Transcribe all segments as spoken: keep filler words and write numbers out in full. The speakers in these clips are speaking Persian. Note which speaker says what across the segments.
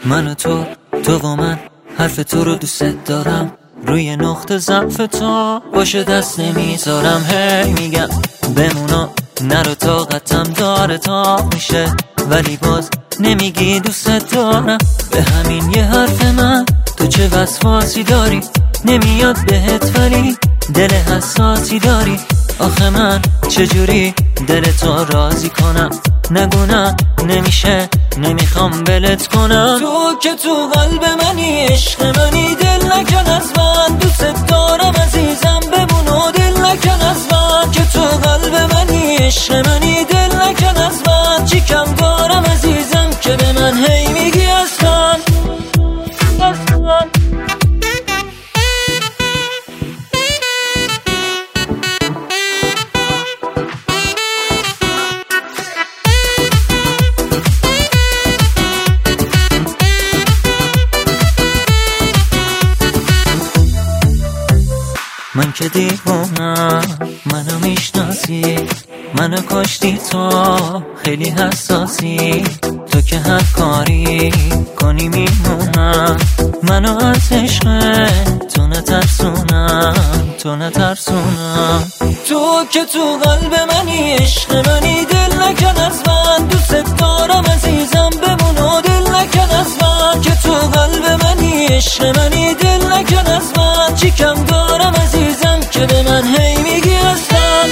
Speaker 1: من و تو، تو و من، حرف تو رو دوست دارم. روی نقطه ضعف تو باشه دست نمیذارم. هی میگم بمونا نرو، طاقتم داره تا میشه، ولی باز نمیگی دوست دارم. به همین یه حرف من تو چه وسواسی داری؟ نمیاد بهت ولی دل حساسی داری. آخه من چجوری دل تو راضی کنم؟ نگو نه نمیشه، نمیخوام بلت کنم. تو که تو قلب منی، عشق منی، دل نکن از من. دوست دارم عزیزم، بمون و دل نکن از من. که تو قلب منی، عشق منی، دل نکن از من. چی کم دارم عزیزم که به من هی میگی اصلا اصلا. من که دیوونم، منو میشناسی، منو کشتی تو، خیلی حساسی. تو که هر کاری کنی میمونم، منو از عشق تو نترسونم، تو نترسونم. تو که تو قلب منی، عشق منی، دل نکن از من. دوست دارم عزیزم، بمون و دل نکن از من. که تو قلب منی، عشق منی، دل نکن از من. چی کم دارم عزیزم که به من هی میگی اصلا.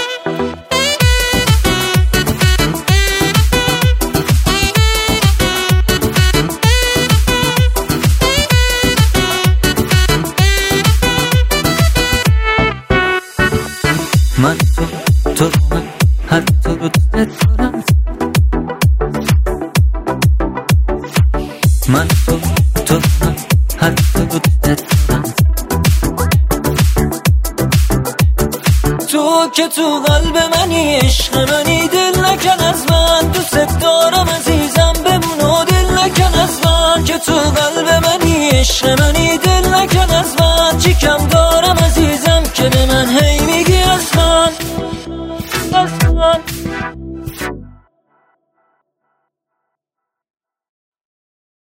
Speaker 1: من تو تو من هر تو رو دوست دارم. من تو تو من هر تو رو دوست دارم. تو که تو قلب منی، عشق منی، دل نکن از من. دوست دارم عزیزم، بمون و دل نکن از من. که تو قلب منی، عشق منی، دل نکن از من. چی کم